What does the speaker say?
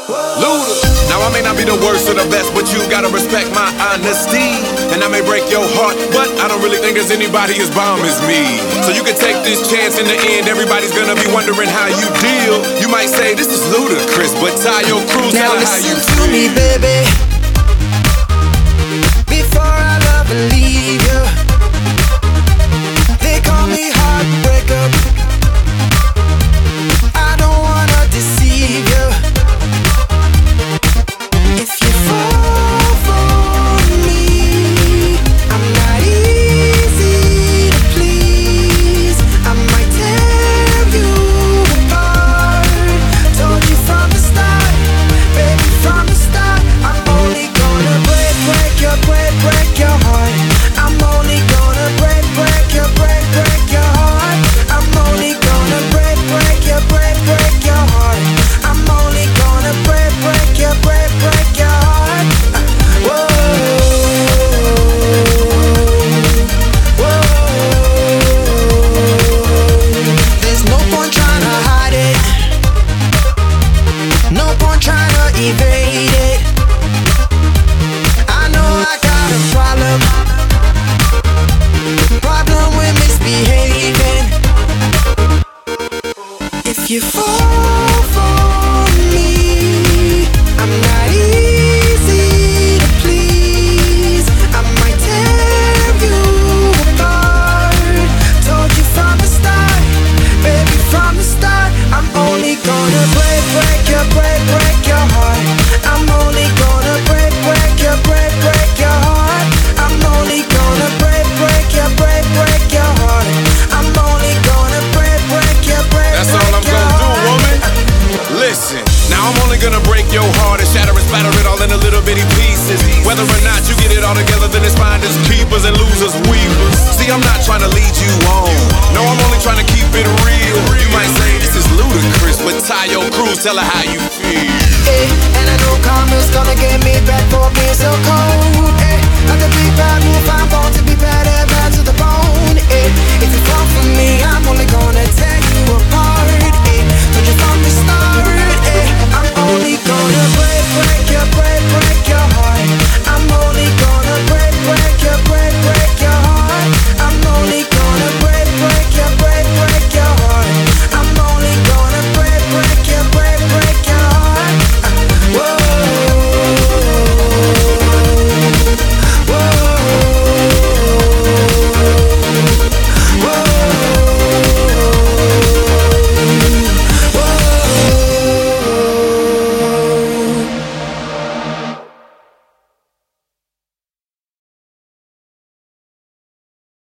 Luda. Now I may not be the worst or the best, but you gotta respect my honesty. And I may break your heart, but I don't really think there's anybody as bomb as me. So you can take this chance. In the end, everybody's gonna be wondering how you deal. You might say this is ludicrous, but tie your crew, tell her how you feel. Now listen to me, baby. Before I love and leave you, they call me heartbreaker. I don't wanna deceive you. If you fall for me, I'm not easy to please. I might tear you apart. Told you from the start, baby, from the start. I'm only gonna break your heart. I'm only gonna break your heart. I'm only gonna break your heart. I'm only gonna break your heart. Whoa, whoa. There's no point trying to hide it. No point trying to evade it. I know I got a problem with misbehaving. If you fall for me, I'm not easy to please. I might tear you apart. Told you from the start, baby, from the start. I'm only gonna break your heart. I'm only gonna break your heart. I'm only gonna break your heart. I'm only gonna break your That's all I'm gonna do, woman. Listen, now I'm only gonna break your heart and shatter and splatter it all into little bitty pieces. Whether or not you get it all together, then it's finders, keepers, and losers, weavers. See, I'm not trying to lead you on. No, I'm only trying to keep it real. You might say this is ludicrous, but tie your crews, tell her how you feel. Hey, and I know karma's gonna get me back for being so cold. Hey, like a big bad wolf, I'm born to be bad and bad to the bone. Hey, if you fall for me, I'm only gonna tear you apart.